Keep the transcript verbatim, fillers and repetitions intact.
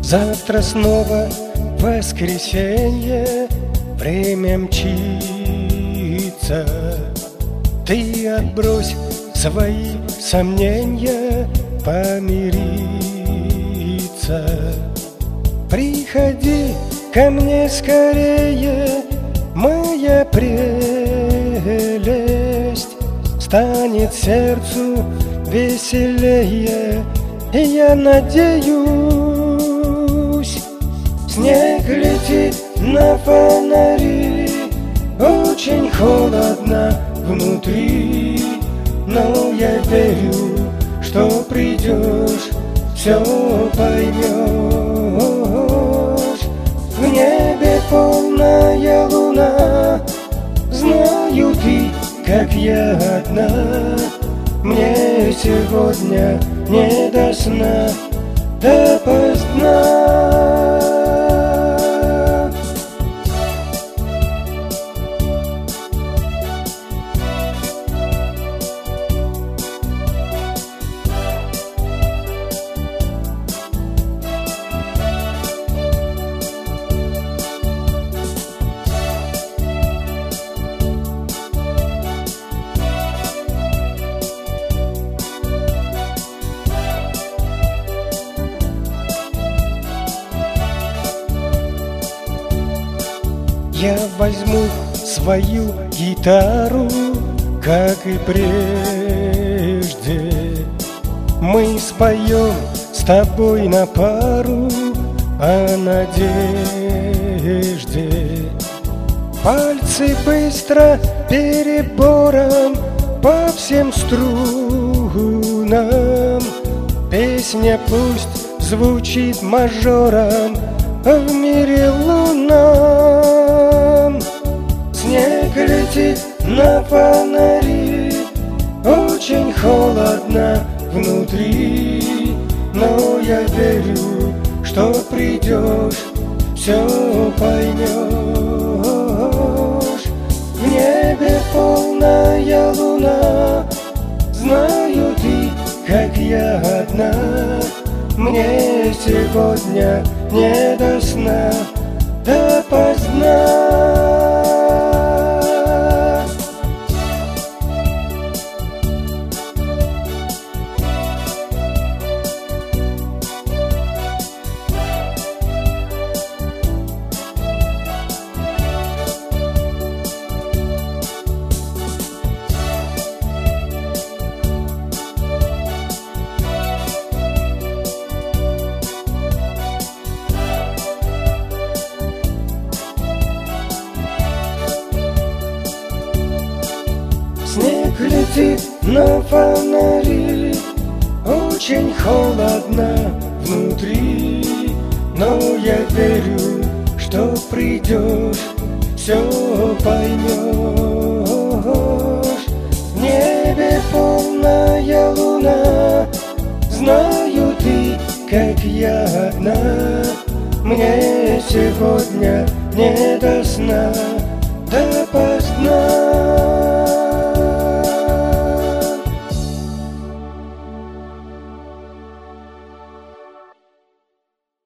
Завтра снова воскресенье, время мчится. Ты отбрось свои сомнения, помириться. Приходи ко мне скорее, моя прелесть. Станет сердцу веселее, я надеюсь. Снег летит на фонари, очень холодно внутри, но я верю, что придешь, все поймешь. В небе полная луна, знаю ты, как я одна. Мне сегодня не до сна, допоздна. Я возьму свою гитару, как и прежде. Мы споем с тобой на пару о надежде. Пальцы быстро перебором по всем струнам. Песня пусть звучит мажором в мире лунном. Снег летит на фонари, очень холодно внутри, но я верю, что придешь, все поймешь. В небе полная луна, знаю ты, как я одна. Мне сегодня не до сна, допоздна. Снег летит на фонари, очень холодно внутри, но я верю, что придешь, все поймешь. В небе полная луна, знаю ты, как я одна. Мне сегодня не до сна, допоздна.